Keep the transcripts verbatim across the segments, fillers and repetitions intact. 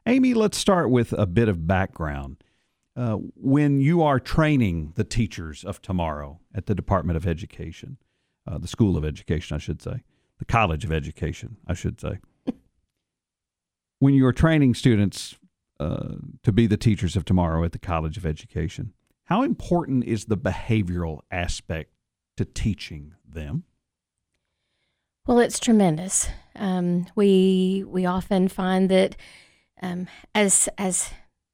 Amy, let's start with a bit of background. Uh, when you are training the teachers of tomorrow at the Department of Education, uh, the School of Education, I should say, the College of Education, I should say, when you are training students uh, to be the teachers of tomorrow at the College of Education, how important is the behavioral aspect to teaching them? Well, it's tremendous. Um, we we often find that um, as as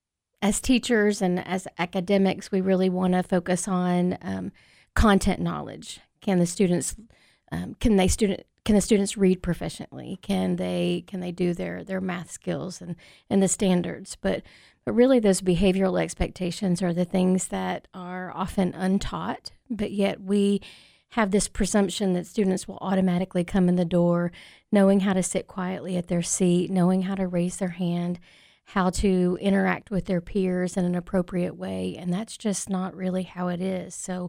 as teachers and as academics, we really want to focus on um, content knowledge. Can the students um, can they student can the students read proficiently? Can they can they do their their math skills and, and the standards? But but really, those behavioral expectations are the things that are often untaught. But yet we have this presumption that students will automatically come in the door knowing how to sit quietly at their seat, knowing how to raise their hand, how to interact with their peers in an appropriate way, and that's just not really how it is. So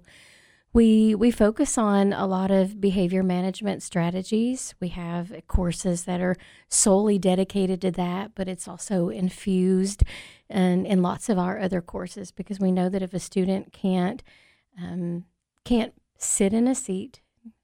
we we focus on a lot of behavior management strategies. We have courses that are solely dedicated to that, but it's also infused in, in lots of our other courses, because we know that if a student can't um, can't sit in a seat,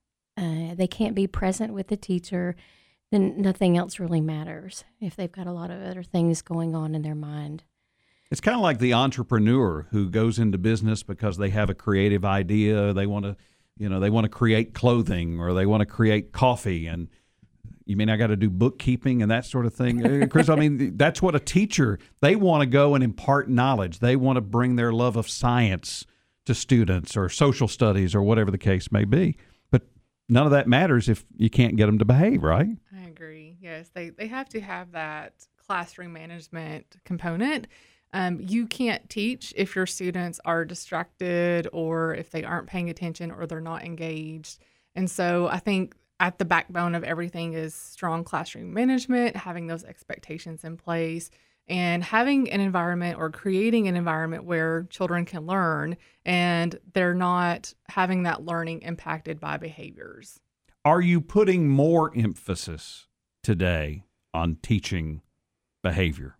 uh, they can't be present with the teacher, then nothing else really matters if they've got a lot of other things going on in their mind. It's kind of like the entrepreneur who goes into business because they have a creative idea. They want to, you know, they want to create clothing or they want to create coffee. And you mean I got to do bookkeeping and that sort of thing? Chris, I mean, that's what a teacher, they want to go and impart knowledge. They want to bring their love of science to students or social studies or whatever the case may be. But none of that matters if you can't get them to behave, right? I agree. Yes, they, they have to have that classroom management component. Um, you can't teach if your students are distracted or if they aren't paying attention or they're not engaged. And so I think at the backbone of everything is strong classroom management, having those expectations in place, and having an environment or creating an environment where children can learn and they're not having that learning impacted by behaviors. Are you putting more emphasis today on teaching behavior?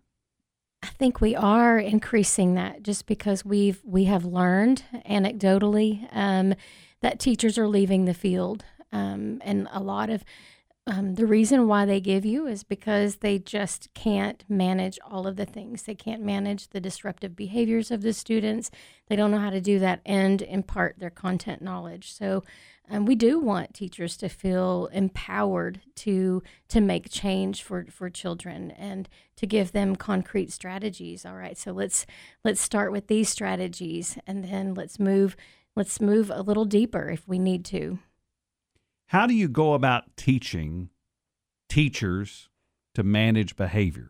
I think we are increasing that just because we've we have learned anecdotally um, that teachers are leaving the field, um, and a lot of Um, the reason why they give you is because they just can't manage all of the things. They can't manage the disruptive behaviors of the students. They don't know how to do that and impart their content knowledge. So um, we do want teachers to feel empowered to to make change for, for children and to give them concrete strategies. All right, so let's let's start with these strategies and then let's move let's move a little deeper if we need to. How do you go about teaching teachers to manage behavior?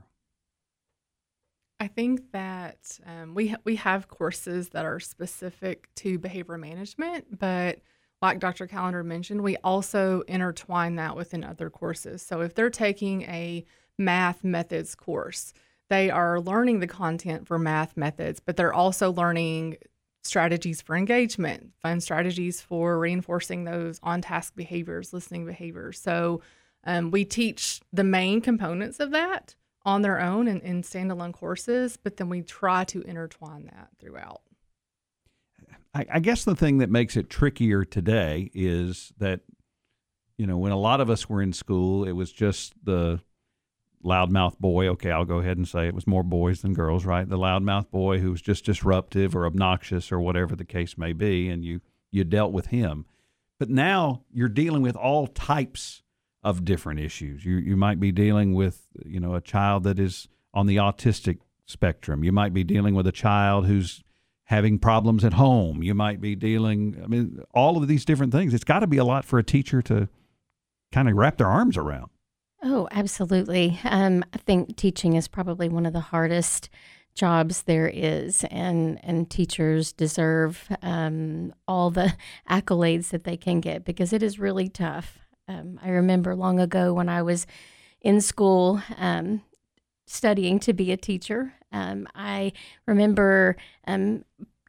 I think that um, we ha- we have courses that are specific to behavior management, but like Doctor Callender mentioned, we also intertwine that within other courses. So if they're taking a math methods course, they are learning the content for math methods, but they're also learning strategies for engagement, fun strategies for reinforcing those on-task behaviors, listening behaviors. So um, we teach the main components of that on their own in, in standalone courses, but then we try to intertwine that throughout. I, I guess the thing that makes it trickier today is that, you know, when a lot of us were in school, it was just the loudmouth boy. Okay, I'll go ahead and say it was more boys than girls, right? The loudmouth boy who was just disruptive or obnoxious or whatever the case may be, and you you dealt with him. But now you're dealing with all types of different issues. You you might be dealing with, you know, a child that is on the autistic spectrum. You might be dealing with a child who's having problems at home. You might be dealing, I mean, all of these different things. It's got to be a lot for a teacher to kind of wrap their arms around. Oh, absolutely. Um, I think teaching is probably one of the hardest jobs there is, and, and teachers deserve um, all the accolades that they can get because it is really tough. Um, I remember long ago when I was in school um, studying to be a teacher, um, I remember um,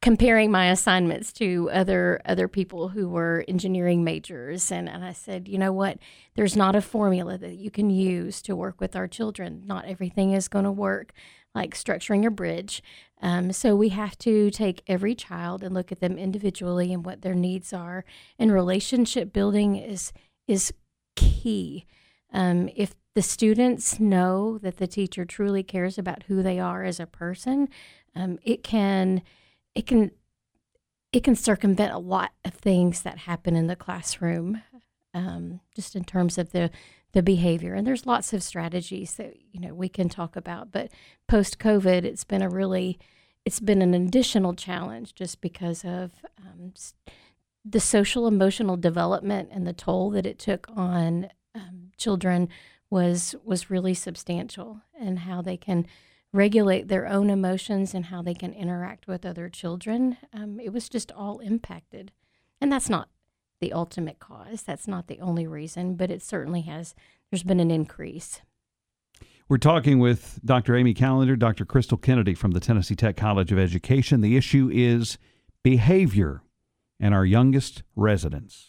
comparing my assignments to other other people who were engineering majors, and, and I said, you know what, there's not a formula that you can use to work with our children. Not everything is going to work like structuring a bridge. Um, so we have to take every child and look at them individually and what their needs are. And relationship building is is key. Um, if the students know that the teacher truly cares about who they are as a person, um, it can it can it can circumvent a lot of things that happen in the classroom, um, just in terms of the the behavior. And there's lots of strategies that, you know, we can talk about. But post-COVID, it's been a really, it's been an additional challenge just because of um, the social emotional development and the toll that it took on um, children was was really substantial, and how they can regulate their own emotions and how they can interact with other children. Um, it was just all impacted. And that's not the ultimate cause. That's not the only reason, but it certainly has, there's been an increase. We're talking with Doctor Amy Callender, Doctor Crystal Kennedy from the Tennessee Tech College of Education. The issue is behavior and our youngest residents.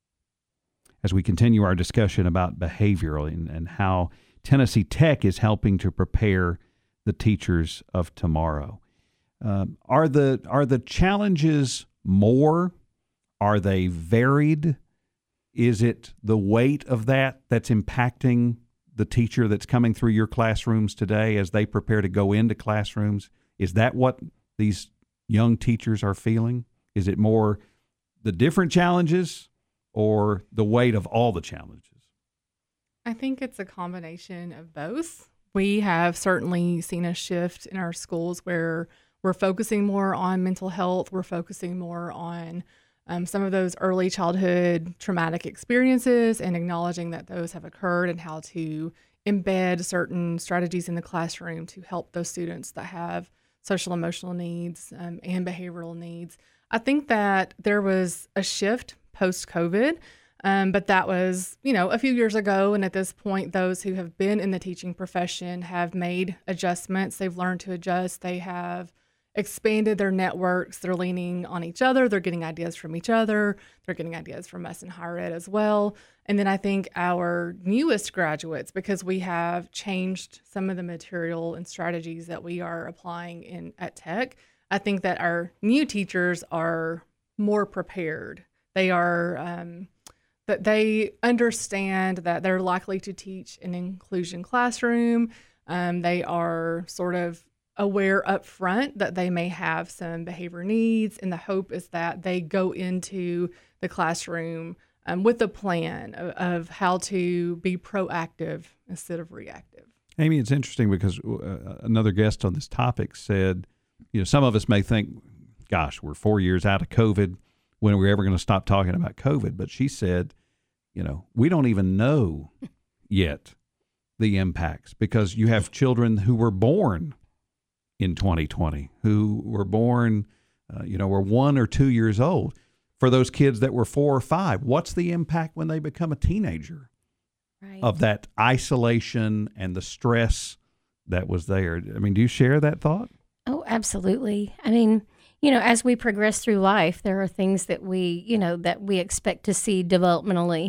As we continue our discussion about behavioral and, and how Tennessee Tech is helping to prepare the teachers of tomorrow. Uh, are the are the challenges more? Are they varied? Is it the weight of that that's impacting the teacher that's coming through your classrooms today as they prepare to go into classrooms? Is that what these young teachers are feeling? Is it more the different challenges or the weight of all the challenges? I think it's a combination of both. We have certainly seen a shift in our schools where we're focusing more on mental health. We're focusing more on um, some of those early childhood traumatic experiences and acknowledging that those have occurred and how to embed certain strategies in the classroom to help those students that have social emotional needs um, and behavioral needs. I think that there was a shift post-COVID. Um, but that was, you know, a few years ago. And at this point, those who have been in the teaching profession have made adjustments. They've learned to adjust. They have expanded their networks. They're leaning on each other. They're getting ideas from each other. They're getting ideas from us in higher ed as well. And then I think our newest graduates, because we have changed some of the material and strategies that we are applying in at Tech, I think that our new teachers are more prepared. They are... Um, that they understand that they're likely to teach an inclusion classroom. Um, they are sort of aware up front that they may have some behavior needs, and the hope is that they go into the classroom um, with a plan of, of how to be proactive instead of reactive. Amy, it's interesting because uh, another guest on this topic said, you know, some of us may think, gosh, we're four years out of COVID. When are we ever going to stop talking about COVID? But she said, you know, we don't even know yet the impacts because you have children who were born in twenty twenty, who were born, uh, you know, were one or two years old. For those kids that were four or five, what's the impact when they become a teenager Right. of that isolation and the stress that was there? I mean, do you share that thought? Oh, absolutely. I mean, you know, as we progress through life, there are things that we, you know, that we expect to see developmentally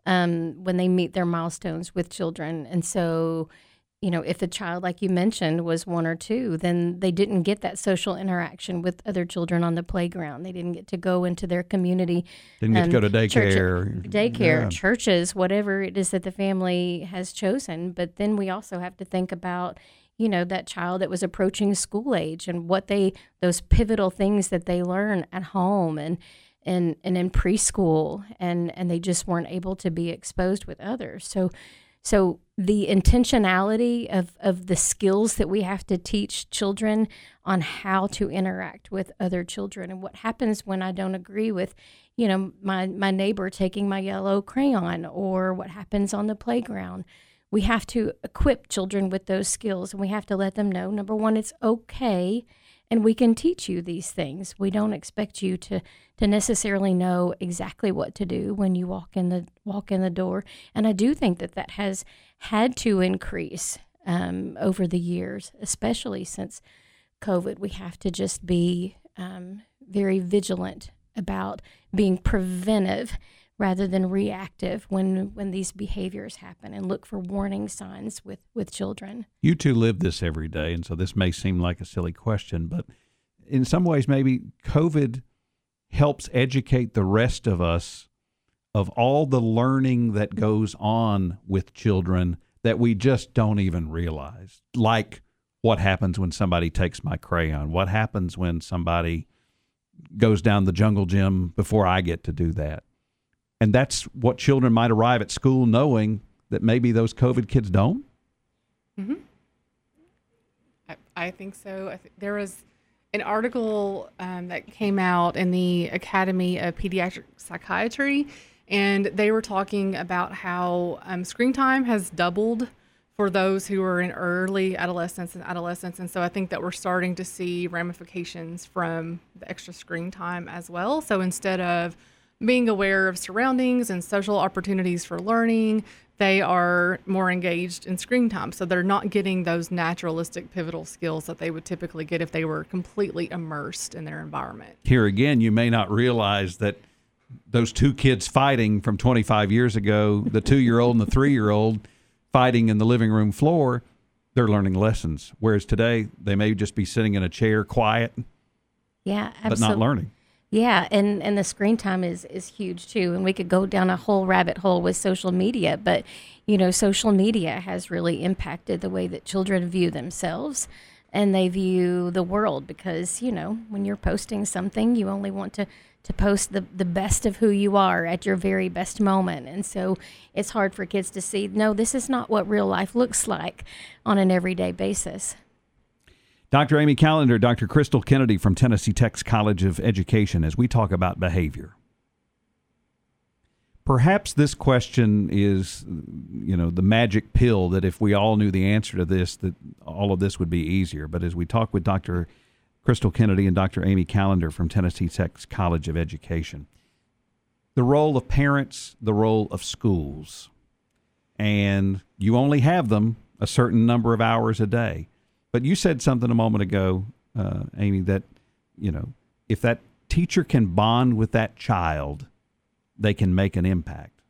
um, when they meet their milestones with children. And so, you know, if a child, like you mentioned, was one or two, then they didn't get that social interaction with other children on the playground. They didn't get to go into their community. Didn't get um, to go to daycare. Church, daycare, Yeah. churches, whatever it is that the family has chosen. But then we also have to think about, you know, that child that was approaching school age and what they, those pivotal things that they learn at home and and, and in preschool, and, and they just weren't able to be exposed with others. So so the intentionality of, of the skills that we have to teach children on how to interact with other children, and what happens when I don't agree with, you know, my, my neighbor taking my yellow crayon, or what happens on the playground. We have to equip children with those skills, and we have to let them know, number one, it's okay, and we can teach you these things. We don't expect you to to necessarily know exactly what to do when you walk in the walk in the door. And I do think that that has had to increase um, over the years, especially since COVID. We have to just be um, very vigilant about being preventive rather than reactive when when these behaviors happen, and look for warning signs with, with children. You two live this every day, and so this may seem like a silly question, but in some ways maybe COVID helps educate the rest of us of all the learning that goes on with children that we just don't even realize. Like what happens when somebody takes my crayon? What happens when somebody goes down the jungle gym before I get to do that? And that's what children might arrive at school knowing that maybe those COVID kids don't? Mm-hmm. I, I think so. I th- there was an article um, that came out in the Academy of Pediatric Psychiatry, and they were talking about how um, screen time has doubled for those who are in early adolescence and adolescence. And so I think that we're starting to see ramifications from the extra screen time as well. So instead of being aware of surroundings and social opportunities for learning, they are more engaged in screen time. So they're not getting those naturalistic pivotal skills that they would typically get if they were completely immersed in their environment. Here again, you may not realize that those two kids fighting from twenty-five years ago, the two-year-old and the three-year-old fighting in the living room floor, they're learning lessons. Whereas today, they may just be sitting in a chair quiet, yeah, absolutely. but not learning. Yeah, and, and the screen time is, is huge too. And we could go down a whole rabbit hole with social media, but, you know, social media has really impacted the way that children view themselves and they view the world because, you know, when you're posting something, you only want to, to post the, the best of who you are at your very best moment. And so it's hard for kids to see, no, this is not what real life looks like on an everyday basis. Doctor Amy Callender, Doctor Crystal Kennedy from Tennessee Tech's College of Education, as we talk about behavior. Perhaps this question is, you know, the magic pill that if we all knew the answer to this, that all of this would be easier. But as we talk with Doctor Crystal Kennedy and Doctor Amy Callender from Tennessee Tech's College of Education, the role of parents, the role of schools, and you only have them a certain number of hours a day. But you said something a moment ago, uh, Amy, that, you know, if that teacher can bond with that child, they can make an impact,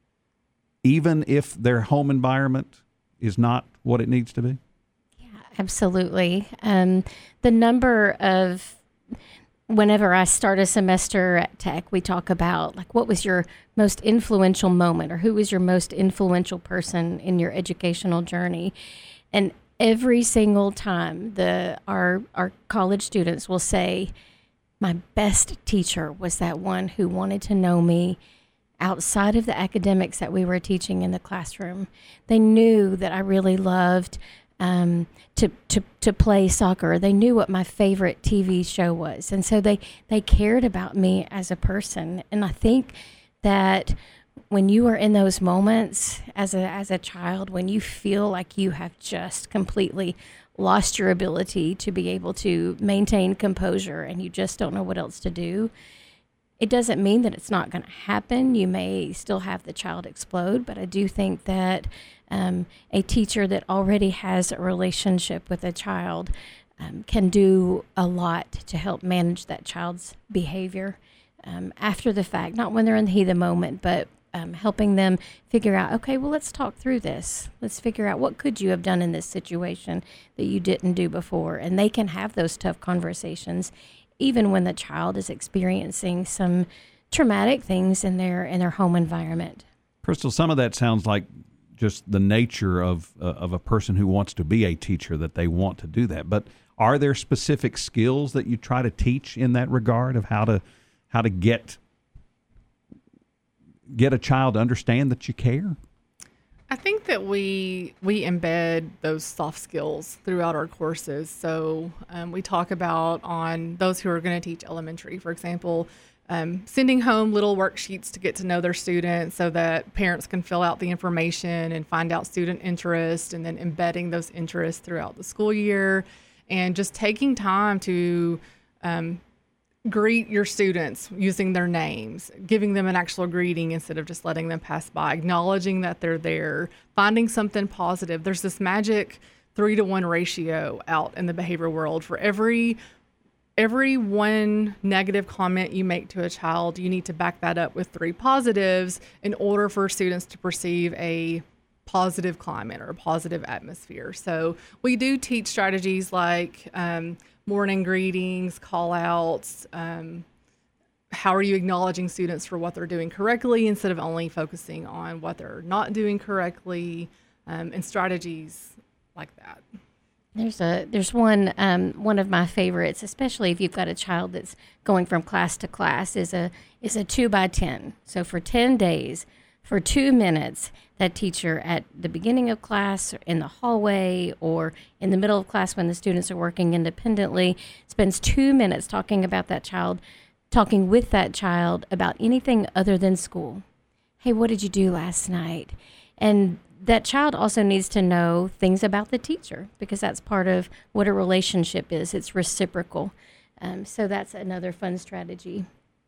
even if their home environment is not what it needs to be? Yeah, absolutely. Um, the number of, whenever I start a semester at Tech, we talk about, like, what was your most influential moment or who was your most influential person in your educational journey? And every single time, the our our college students will say, my best teacher was that one who wanted to know me outside of the academics that we were teaching in the classroom. They knew that I really loved um, to, to to play soccer. They knew what my favorite T V show was. And so they, they cared about me as a person. And I think that when you are in those moments as a as a child, when you feel like you have just completely lost your ability to be able to maintain composure and you just don't know what else to do, it doesn't mean that it's not going to happen. You may still have the child explode, but I do think that um, a teacher that already has a relationship with a child um, can do a lot to help manage that child's behavior um, after the fact, not when they're in the heat of the moment, but Um, helping them figure out, okay, well, let's talk through this. Let's figure out what could you have done in this situation that you didn't do before. And they can have those tough conversations, even when the child is experiencing some traumatic things in their in their home environment. Crystal, some of that sounds like just the nature of uh, of a person who wants to be a teacher, that they want to do that. But are there specific skills that you try to teach in that regard of how to how to get get a child to understand that you care? I think that we we embed those soft skills throughout our courses. So um, we talk about on those who are going to teach elementary, for example, um, sending home little worksheets to get to know their students so that parents can fill out the information and find out student interest, and then embedding those interests throughout the school year, and just taking time to um, greet your students using their names, giving them an actual greeting instead of just letting them pass by, acknowledging that they're there, finding something positive. There's this magic three to one ratio out in the behavior world. For every every one negative comment you make to a child, you need to back that up with three positives in order for students to perceive a positive climate or a positive atmosphere. So we do teach strategies like um, morning greetings, call outs, um, how are you acknowledging students for what they're doing correctly instead of only focusing on what they're not doing correctly, um, and strategies like that. There's a there's one um, one of my favorites, especially if you've got a child that's going from class to class, is a is a two by ten. So for ten days, for two minutes, that teacher at the beginning of class, or in the hallway, or in the middle of class when the students are working independently, spends two minutes talking about that child, talking with that child about anything other than school. Hey, what did you do last night? And that child also needs to know things about the teacher, because that's part of what a relationship is. It's reciprocal. Um, so that's another fun strategy.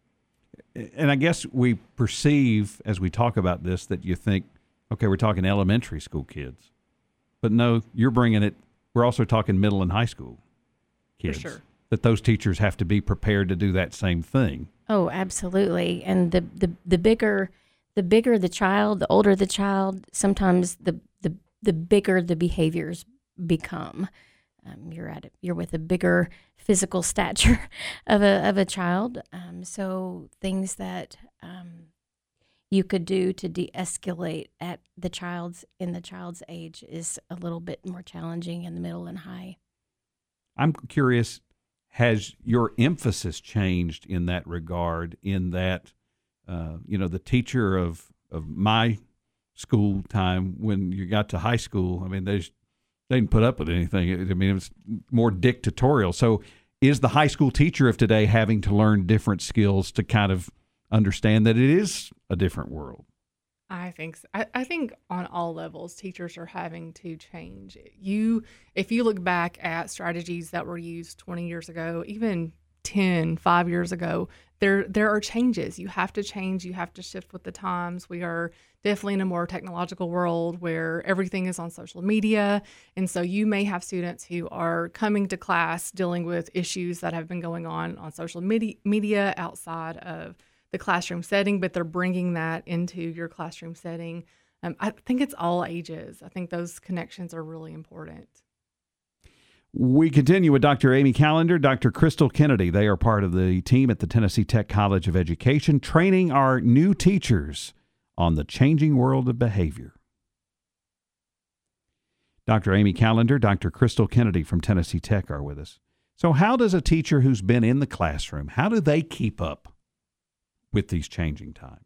And I guess we perceive as we talk about this that you think, okay, we're talking elementary school kids. But no, you're bringing it, we're also talking middle and high school kids. For sure. That those teachers have to be prepared to do that same thing. Oh, absolutely. And the, the, the bigger... The bigger the child, the older the child, sometimes the the, the bigger the behaviors become. Um, you're at it, you're with a bigger physical stature of a of a child. Um, so things that um, you could do to de-escalate at the child's in the child's age is a little bit more challenging in the middle and high. I'm curious, has your emphasis changed in that regard? In that. Uh, you know, the teacher of, of my school time, when you got to high school, I mean, they, just, they didn't put up with anything. I mean, it was more dictatorial. So is the high school teacher of today having to learn different skills to kind of understand that it is a different world? I think so. I, I think on all levels, teachers are having to change. You, if you look back at strategies that were used twenty years ago, even ten, five years ago, there there are changes. You have to change. You have to shift with the times. We are definitely in a more technological world where everything is on social media. And so you may have students who are coming to class dealing with issues that have been going on on social media, media outside of the classroom setting, but they're bringing that into your classroom setting. Um, I think it's all ages. I think those connections are really important. We continue with Doctor Amy Callender, Doctor Crystal Kennedy. They are part of the team at the Tennessee Tech College of Education, training our new teachers on the changing world of behavior. Doctor Amy Callender, Doctor Crystal Kennedy from Tennessee Tech are with us. So how does a teacher who's been in the classroom, how do they keep up with these changing times?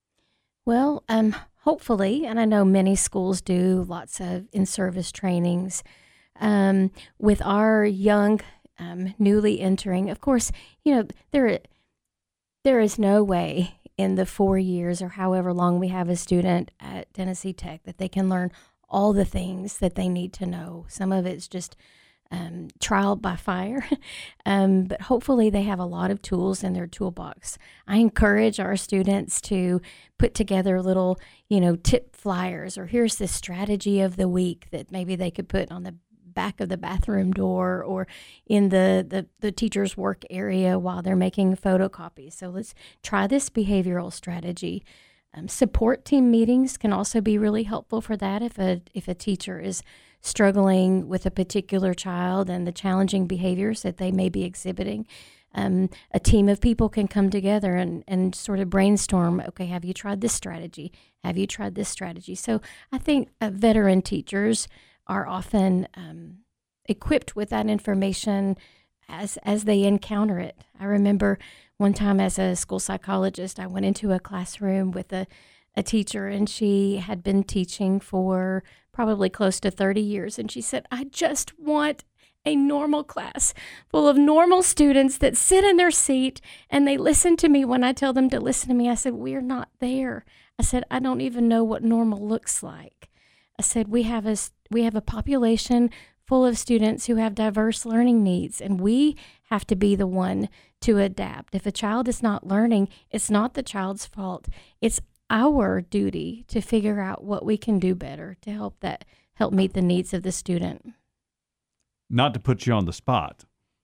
Well, um, hopefully, and I know many schools do lots of in-service trainings. Um, with our young, um, newly entering, of course, you know, there, there is no way in the four years or however long we have a student at Tennessee Tech that they can learn all the things that they need to know. Some of it's just um, trial by fire, um, but hopefully they have a lot of tools in their toolbox. I encourage our students to put together little, you know, tip flyers, or here's the strategy of the week that maybe they could put on the back of the bathroom door or in the, the, the teacher's work area while they're making photocopies. So let's try this behavioral strategy. Um, support team meetings can also be really helpful for that if a if a teacher is struggling with a particular child and the challenging behaviors that they may be exhibiting. Um, a team of people can come together and, and sort of brainstorm, okay, have you tried this strategy? Have you tried this strategy? So I think uh, veteran teachers are often um, equipped with that information as as they encounter it. I remember one time as a school psychologist, I went into a classroom with a, a teacher, and she had been teaching for probably close to thirty years. And she said, I just want a normal class full of normal students that sit in their seat and they listen to me when I tell them to listen to me. I said, we're not there. I said, I don't even know what normal looks like. I said, we have a, we have a population full of students who have diverse learning needs, and we have to be the one to adapt. If a child is not learning, it's not the child's fault. It's our duty to figure out what we can do better to help that help meet the needs of the student. Not to put you on the spot,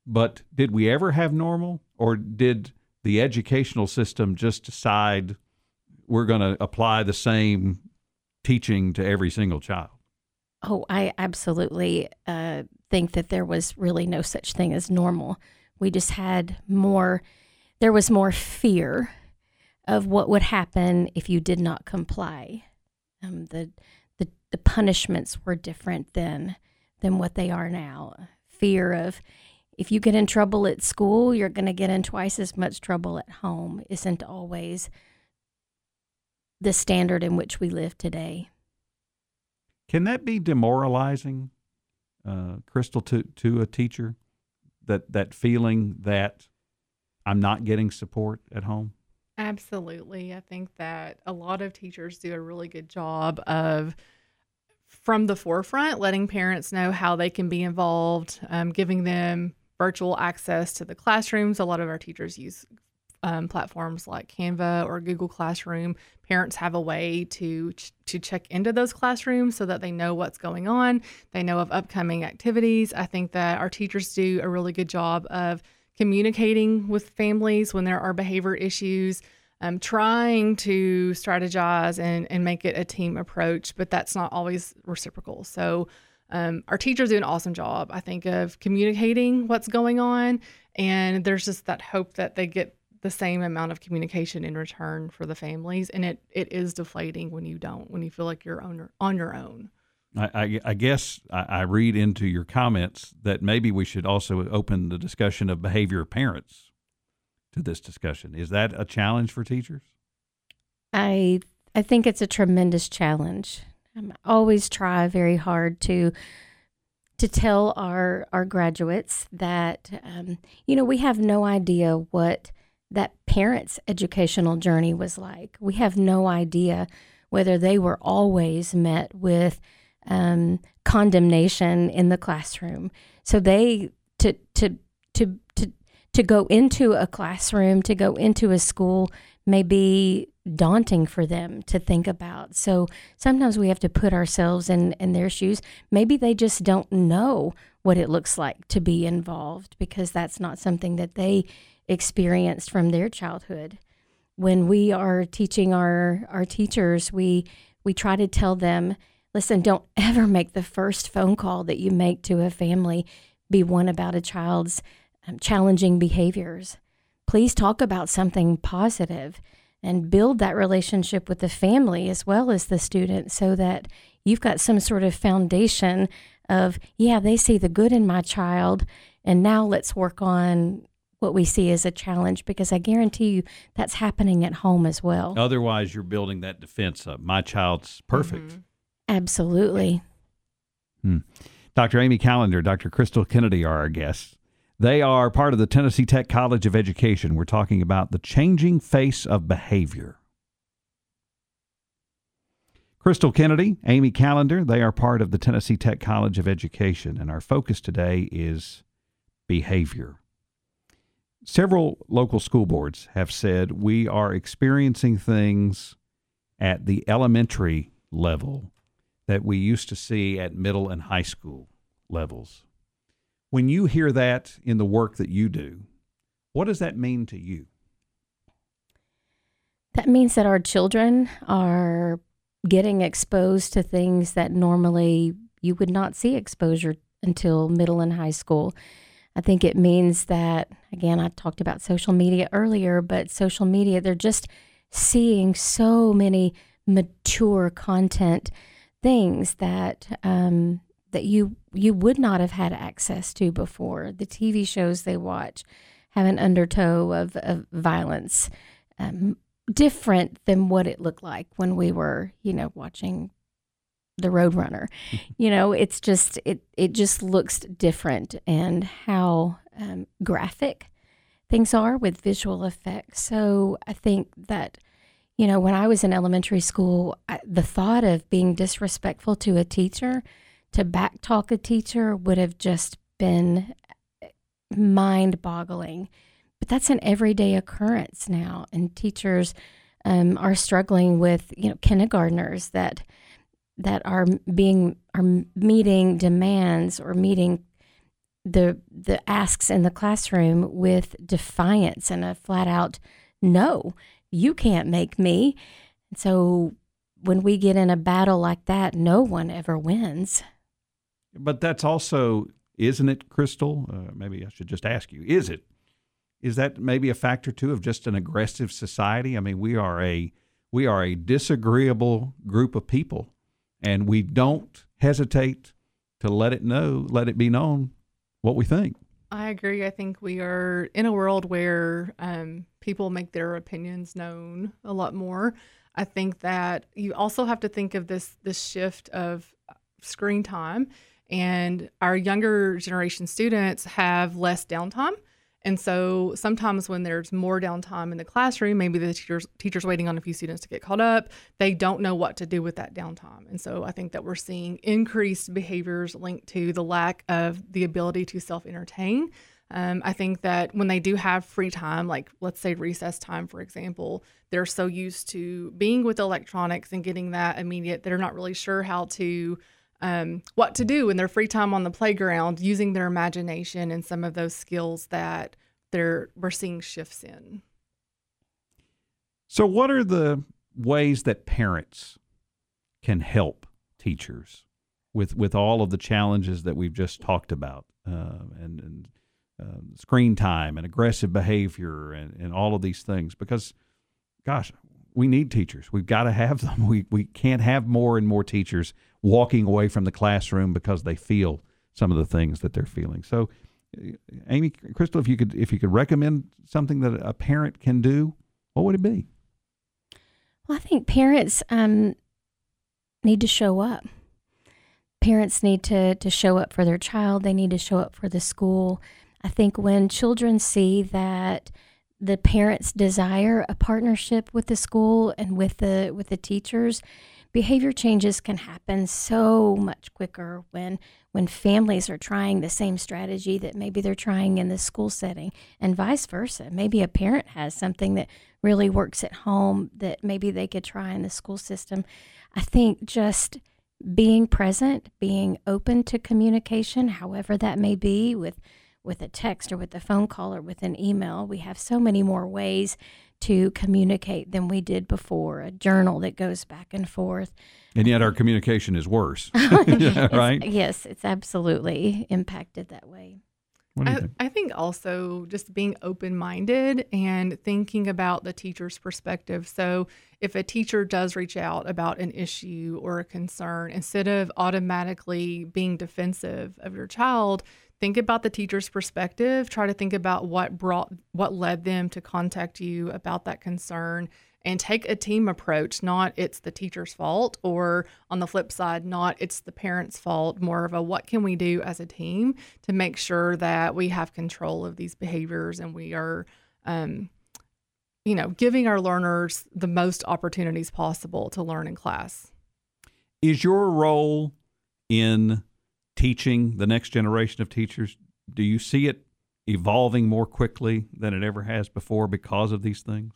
but did we ever have normal, or did the educational system just decide we're going to apply the same teaching to every single child? Oh, I absolutely uh, think that there was really no such thing as normal. We just had more, there was more fear of what would happen if you did not comply. Um, the, the the punishments were different then than what they are now. Fear of, if you get in trouble at school, you're going to get in twice as much trouble at home isn't always the standard in which we live today. Can that be demoralizing, uh, Crystal, to, to a teacher, that, that feeling that I'm not getting support at home? Absolutely. I think that a lot of teachers do a really good job of, from the forefront, letting parents know how they can be involved, um, giving them virtual access to the classrooms. A lot of our teachers use um, platforms like Canva or Google Classroom. Parents have a way to ch- to check into those classrooms so that they know what's going on. They know of upcoming activities. I think that our teachers do a really good job of communicating with families when there are behavior issues, um, trying to strategize and, and make it a team approach, but that's not always reciprocal. So um, our teachers do an awesome job, I think, of communicating what's going on. And there's just that hope that they get the same amount of communication in return for the families. And it, it is deflating when you don't, when you feel like you're on your, on your own. I, I, I guess I, I read into your comments that maybe we should also open the discussion of behavior of parents to this discussion. Is that a challenge for teachers? I I think it's a tremendous challenge. Um, I always try very hard to to tell our our graduates that um, you know, we have no idea what that parent's educational journey was like. We have no idea whether they were always met with um, condemnation in the classroom. So they to to to to to go into a classroom, to go into a school, may be daunting for them to think about. So sometimes we have to put ourselves in, in their shoes. Maybe they just don't know what it looks like to be involved because that's not something that they experienced from their childhood. When we are teaching our, our teachers, we we try to tell them, listen, don't ever make the first phone call that you make to a family be one about a child's um, challenging behaviors. Please talk about something positive and build that relationship with the family as well as the student so that you've got some sort of foundation of, yeah, they see the good in my child, and now let's work on what we see as a challenge, because I guarantee you that's happening at home as well. Otherwise, you're building that defense up. My child's perfect. Mm-hmm. Absolutely. Hmm. Doctor Amy Callender, Doctor Crystal Kennedy are our guests. They are part of the Tennessee Tech College of Education. We're talking about the changing face of behavior. Crystal Kennedy, Amy Callender, they are part of the Tennessee Tech College of Education, and our focus today is behavior. Several local school boards have said we are experiencing things at the elementary level that we used to see at middle and high school levels. When you hear that in the work that you do, what does that mean to you? That means that our children are getting exposed to things that normally you would not see exposure until middle and high school. I think it means that, again, I talked about social media earlier, but social media, they're just seeing so many mature content things that um, that you you would not have had access to before. The T V shows they watch have an undertow of, of violence, um, different than what it looked like when we were, you know, watching The Roadrunner. You know, it's just it it just looks different, and how um, graphic things are with visual effects. So I think that, you know, when I was in elementary school, I, the thought of being disrespectful to a teacher, to backtalk a teacher, would have just been mind-boggling. But that's an everyday occurrence now, and teachers um, are struggling with, you know, kindergartners that that are being are meeting demands or meeting the the asks in the classroom with defiance and a flat out no, you can't make me. And so when we get in a battle like that, no one ever wins. But that's also, isn't it, Crystal? Uh, maybe I should just ask you, is it? Is that maybe a factor too of just an aggressive society? I mean, we are a we are a disagreeable group of people, and we don't hesitate to let it know, let it be known what we think. I agree. I think we are in a world where um, people make their opinions known a lot more. I think that you also have to think of this this shift of screen time, and our younger generation students have less downtime. And so sometimes when there's more downtime in the classroom, maybe the teachers teachers waiting on a few students to get caught up, they don't know what to do with that downtime. And so I think that we're seeing increased behaviors linked to the lack of the ability to self-entertain. Um, I think that when they do have free time, like let's say recess time, for example, they're so used to being with electronics and getting that immediate, they're not really sure how to Um, what to do in their free time on the playground, using their imagination and some of those skills that they're we're seeing shifts in. So what are the ways that parents can help teachers with, with all of the challenges that we've just talked about, uh, and, and uh, screen time and aggressive behavior and, and all of these things? Because, gosh, we need teachers. We've got to have them. We we can't have more and more teachers walking away from the classroom because they feel some of the things that they're feeling. So, Amy, Crystal, if you could if you could recommend something that a parent can do, what would it be? Well, I think parents um, need to show up. Parents need to to show up for their child. They need to show up for the school. I think when children see that the parents desire a partnership with the school and with the with the teachers, behavior changes can happen so much quicker when when families are trying the same strategy that maybe they're trying in the school setting, and vice versa. Maybe a parent has something that really works at home that maybe they could try in the school system. I think just being present, being open to communication, however that may be, with with a text or with a phone call or with an email. We have so many more ways to communicate than we did before. A journal that goes back and forth. And yet our communication is worse, right? It's, yes, it's absolutely impacted that way. What do you I, think? I think also just being open-minded and thinking about the teacher's perspective. So if a teacher does reach out about an issue or a concern, instead of automatically being defensive of your child, think about the teacher's perspective. Try to think about what brought, what led them to contact you about that concern, and take a team approach. Not it's the teacher's fault, or on the flip side, not it's the parent's fault. More of a what can we do as a team to make sure that we have control of these behaviors and we are, um, you know, giving our learners the most opportunities possible to learn in class. Is your role in teaching the next generation of teachers, do you see it evolving more quickly than it ever has before because of these things?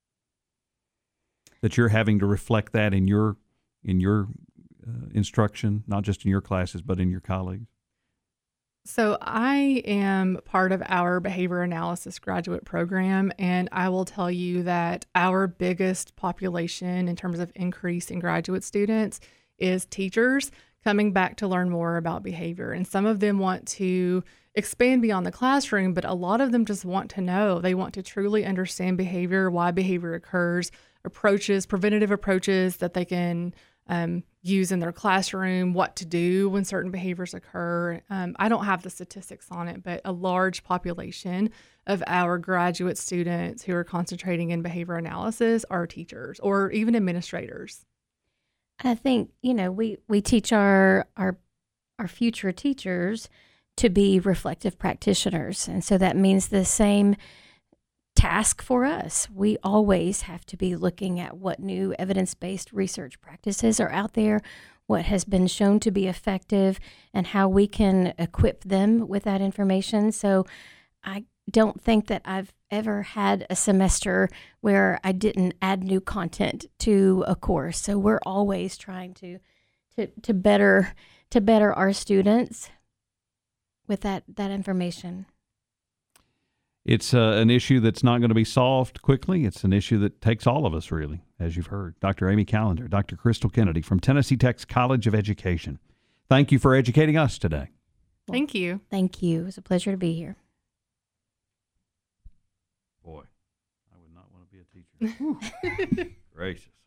That you're having to reflect that in your in your uh, instruction, not just in your classes, but in your colleagues? So I am part of our behavior analysis graduate program, and I will tell you that our biggest population in terms of increase in graduate students is teachers coming back to learn more about behavior. And some of them want to expand beyond the classroom, but a lot of them just want to know. They want to truly understand behavior, why behavior occurs, approaches, preventative approaches that they can um, use in their classroom, what to do when certain behaviors occur. Um, I don't have the statistics on it, but a large population of our graduate students who are concentrating in behavior analysis are teachers or even administrators. I think, you know, we, we teach our, our our future teachers to be reflective practitioners. And so that means the same task for us. We always have to be looking at what new evidence-based research practices are out there, what has been shown to be effective, and how we can equip them with that information. So I don't think that I've ever had a semester where I didn't add new content to a course. So we're always trying to to to better to better our students. with that that information. It's uh, an issue that's not going to be solved quickly. It's an issue that takes all of us, really, as you've heard. Doctor Amy Callender, Doctor Crystal Kennedy from Tennessee Tech's College of Education. Thank you for educating us today. Thank you. Thank you. It was a pleasure to be here. Boy, I would not want to be a teacher. Gracious.